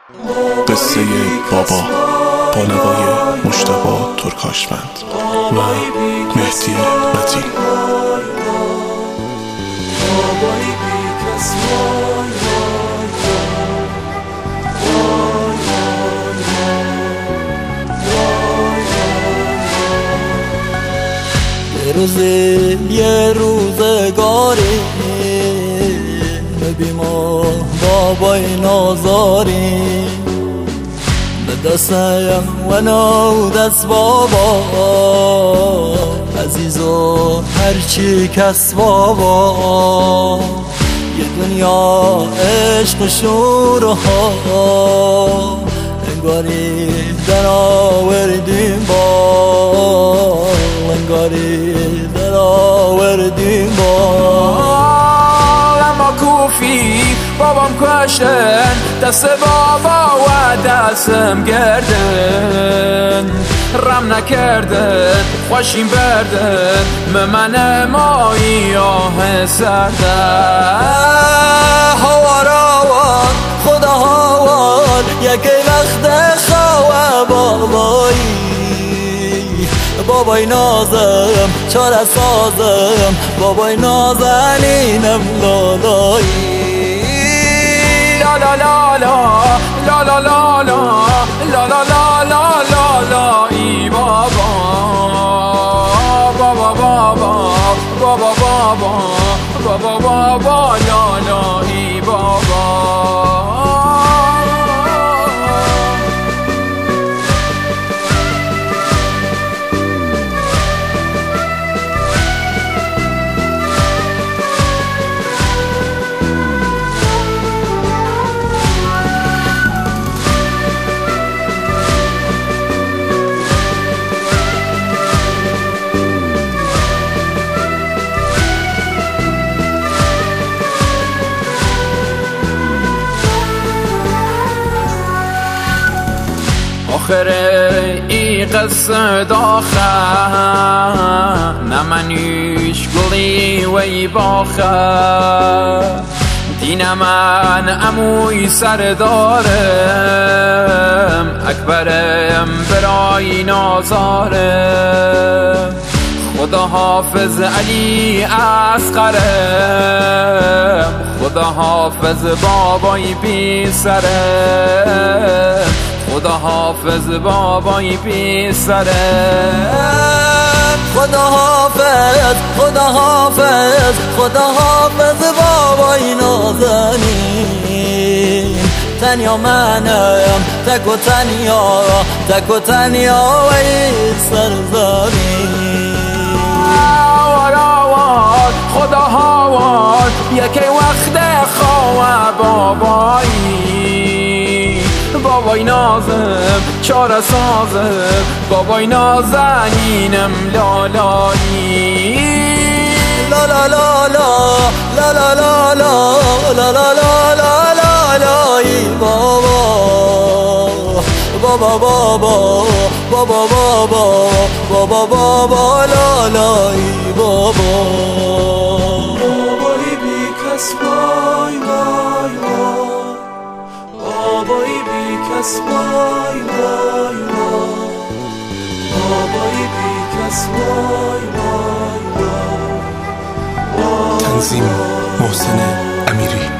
قصه بابا با نوای مجتبی ترکاشفند و مهدی متین. یه روزگاری بی ما بابای نازاری به دستم و نو دست بابا عزیز و هرچی کس بابا یه دنیا عشق شورها انگاری در آوردیم با انگاری در آوردیم با اما کوفی بابام کشتن دست بابا و دستم گردن رم نکردن خوشیم بردن من مایی آه سردن هوا روان خدا هوان یکی وقت خواه بابای نازم چاره سازم بابای نازنینم لالایی لا لا لا لا لا لا لا لا لا لا لا لا لا ای بابا بابا بابا بابا بابا بابا بابا لا لا ای بابا آخر ای قصه داخل نمنیش گلی وی باخه دین من اموی سر دارم اکبرم برای نازارم خدا حافظ علی اصغرم خدا حافظ بابای بی سرم خدا حافظ بابای بی سرم خدا حافظ خدا حافظ خدا حافظ بابای نازنین تنیا منم تک و تنیا ای سرزمین خدا هواد یکی وقت خواه بابای نازم چاره سازم بابای نازنینم لالایی لا لا لا لا لا لا لا لا لا لا لا لا لا لا ای بابا بابا بابا بابا بابا بابا بابا لا لا ای بابا بابای بی کس وای وای وای بابای بی کس وای وای وای بابای بی کس وای وای وای تنظیم محسن امیری.